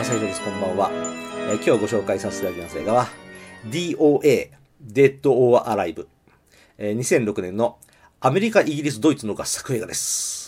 正宏です。こんばんは。今日ご紹介させていただきます映画は DOA Dead or Alive、2006年のアメリカ、イギリス、ドイツの合作映画です。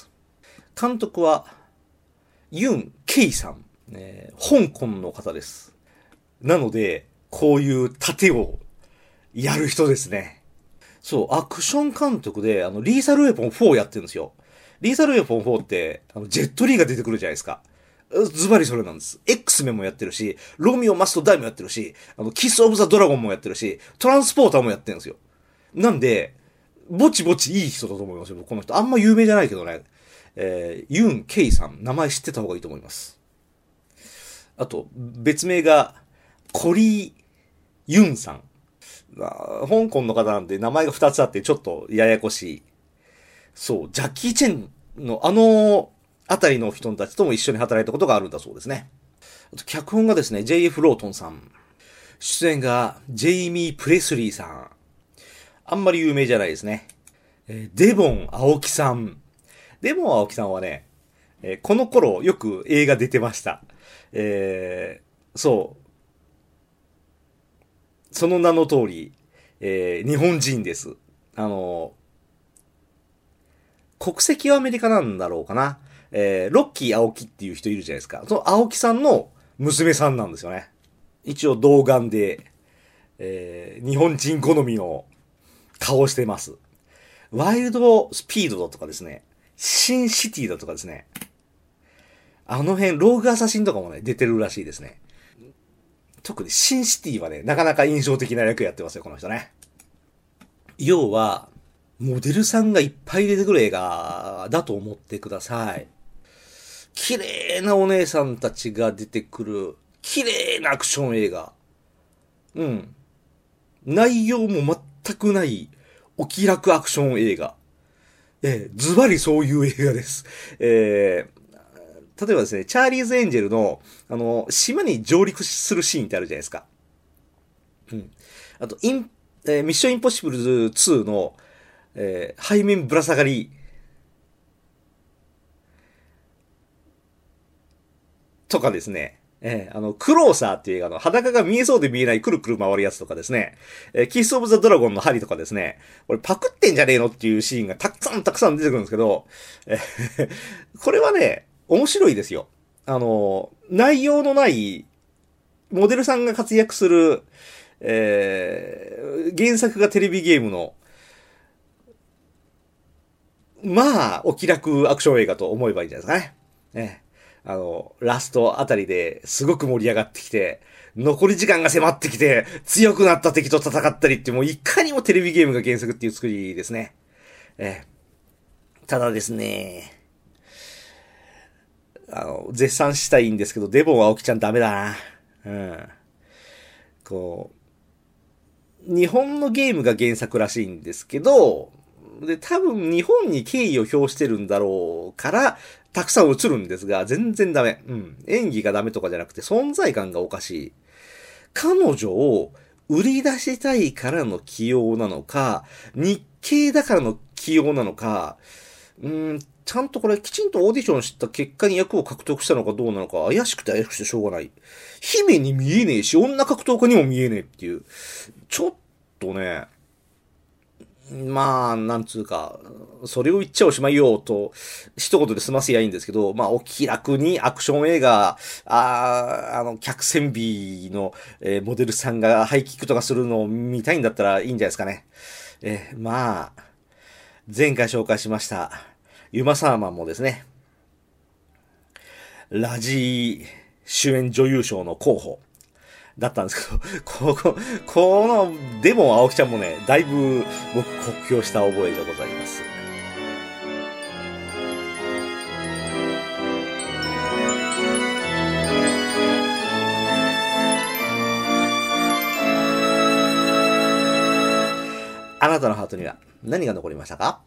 監督はユン・ケイさん、香港の方です。なのでこういう盾をやる人ですね。そう、アクション監督でリーサルウェポン4やってるんですよ。リーサルウェポン4ってジェットリーが出てくるじゃないですか。ズバリそれなんです。X メンもやってるし、ロミオマストダイもやってるし、キスオブザドラゴンもやってるし、トランスポーターもやってるんですよ。なんで、ぼちぼちいい人だと思いますよ。この人。あんま有名じゃないけどね。ユン・ケイさん。名前知ってた方がいいと思います。あと、別名が、コリー・ユンさん。香港の方なんで名前が2つあってちょっとややこしい。そう、ジャッキー・チェンのあたりの人たちとも一緒に働いたことがあるんだそうですね。あと脚本がですね、J.F. ロートンさん。出演がジェイミー・プレスリーさん。あんまり有名じゃないですね。デボン・青木さん。デボン・青木さんはね、この頃よく映画出てました。そう。その名の通り、日本人です。国籍はアメリカなんだろうかな。ロッキー青木っていう人いるじゃないですか。その青木さんの娘さんなんですよね。一応童顔で、日本人好みの顔してます。ワイルドスピードだとかですね。シンシティだとかですね。あの辺、ローグアサシンとかもね、出てるらしいですね。特にシンシティはね、なかなか印象的な役やってますよ、この人ね。要は、モデルさんがいっぱい出てくる映画だと思ってください。綺麗なお姉さんたちが出てくる、綺麗なアクション映画。うん。内容も全くない、お気楽アクション映画。ズバリそういう映画です。例えばですね、チャーリーズ・エンジェルの、島に上陸するシーンってあるじゃないですか。うん。あと、ミッション・インポッシブル2の、背面ぶら下がり、とかですね。クローサーっていう映画の裸が見えそうで見えないくるくる回るやつとかですね。キスオブザドラゴンの針とかですね。これパクってんじゃねえのっていうシーンがたくさん出てくるんですけど、これはね、面白いですよ。内容のないモデルさんが活躍する、原作がテレビゲームの、まあ、お気楽アクション映画と思えばいいんじゃないですかね。ラストあたりですごく盛り上がってきて、残り時間が迫ってきて、強くなった敵と戦ったりってもういかにもテレビゲームが原作っていう作りですね。ただですね、絶賛したいんですけど、デボン青木ちゃんダメだな。うん。こう、日本のゲームが原作らしいんですけど、で、多分日本に敬意を表してるんだろうから、たくさん映るんですが、全然ダメ。うん。演技がダメとかじゃなくて、存在感がおかしい。彼女を売り出したいからの起用なのか、日系だからの起用なのか、ちゃんとこれきちんとオーディションした結果に役を獲得したのかどうなのか、怪しくてしょうがない。姫に見えねえし、女格闘家にも見えねえっていう。ちょっとね、まあ、なんつうか、それを言っちゃおしまいよと、一言で済ませやいいんですけど、まあ、お気楽にアクション映画、客船美の、モデルさんがハイキックとかするのを見たいんだったらいいんじゃないですかね。まあ、前回紹介しました、ユマサーマンもですね、ラジー主演女優賞の候補。だったんですけど、このデモン青木ちゃんもね、だいぶ僕酷評した覚えがございます。あなたのハートには何が残りましたか？